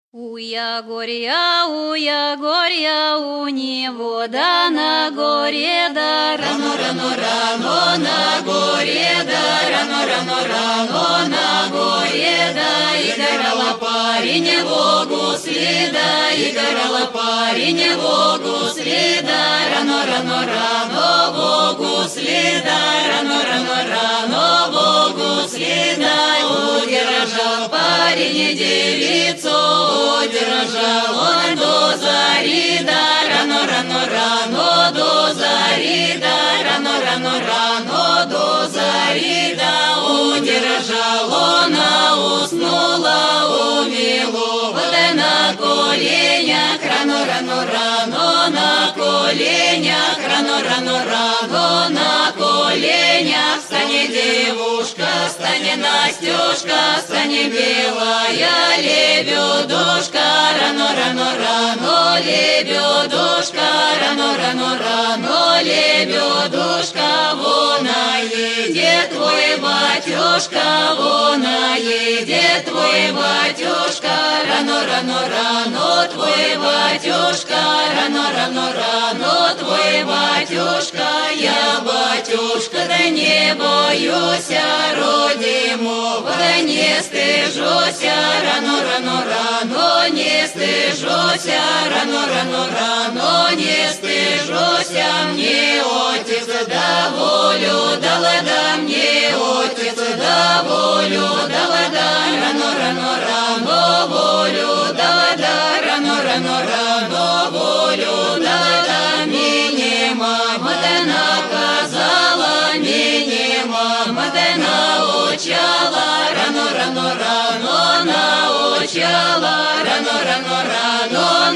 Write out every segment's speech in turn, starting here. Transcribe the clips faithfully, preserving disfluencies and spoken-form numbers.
У Ягорья, у Ягорья, у него да на горе, да рано, рано, рано на горе, да рано, рано, рано на горе, да играла парень логу следа, играла парень логу следа, рано, рано, рано логу следа, рано, рано, рано логу следа, удержал парень девицу. Удержал он до зари, да, рано, рано, рано до зари, да, рано, рано, рано до зари, да, удержал он, а уснула, умилу, вот на коленях, рано, рано, рано на коленях, рано, рано, рано на коленях, стань девушка, стань Настюшка, стань белая лебедушка, рано, рано, рано лебедушка, рано, рано, рано лебедушка, вон едет твой батюшка, вон едет твой батюшка, рано, рано, рано твой батюшка, рано, рано, рано твой батюшка, я батюшка, да не боюсь родимого, да не стыжусь, рано, рано, рано не стыжусь, рано, рано, рано не стыжусь, мне отец да волю дал, да мне отец да волю дал, да рано, рано, рано волю дал, да рано, рано, рано волю дал, да мне мама да наказала, мне мама да научала, рано, рано, рано научала, рано, рано, рано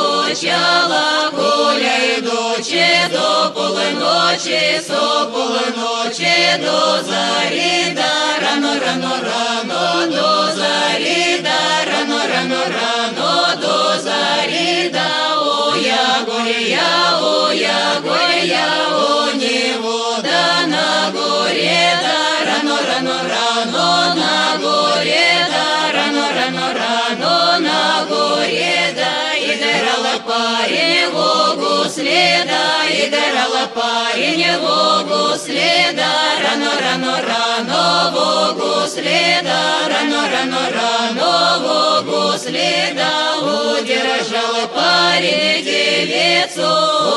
научала, гуляй доче до полуночи, со полуночи до зари, да рано, рано, рано до зари, да рано, рано, рано до зари, да у Ягорья, у Ягорья, у него да на горе, да рано, рано, рано на горе, да рано, рано, рано на горе, да играла парень логу следа, играла парень логу следа, рано, рано, рано логу следа, рано, рано, рано логу следа, удержал парень девицу,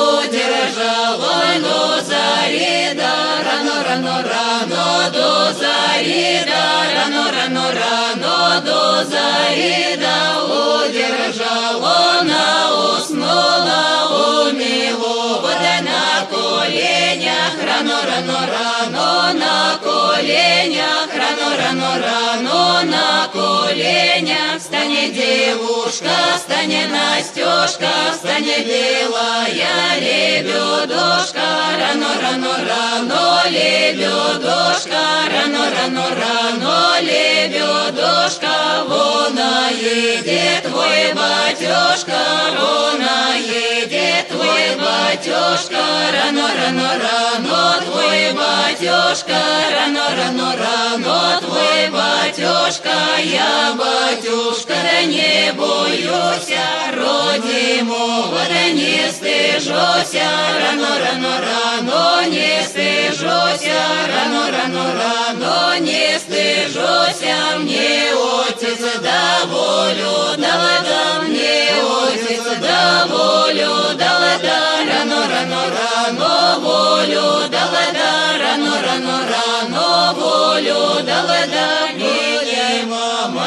удержал он до зари, да рано, рано, рано до зари, да рано, рано, рано до зари, да удержал он, а уснула, умилу, вот на коленях, рано, рано, рано на коленях, рано, рано, рано на коленях, стань девушка, стань Настюшка, стань белая лебедушка, рано, рано, рано лебедушка, рано, рано, рано лебедушка, вон едет твой батюшка, вон едет твой батюшка, рано, рано, рано твой батюшка, рано, рано, рано твой батюшка, я батюшка, да не боюсь родимого, да не стыжусь, рано, рано, рано не стыжусь, рано, рано, рано не стыжусь, мне отец да волю дал, да мне отец да волю дал, да рано, рано, рано волю дал, да рано, рано, рано волю дал, да мне мама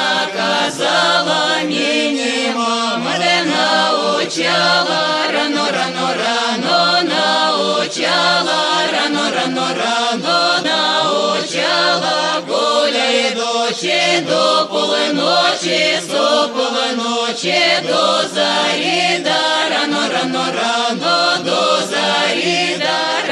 наказала, мне мама да научала, рано, рано, рано научала, рано, рано, рано научала, гуляй доче до полуночи, со полуночи до зари, да рано, рано, рано до зари, да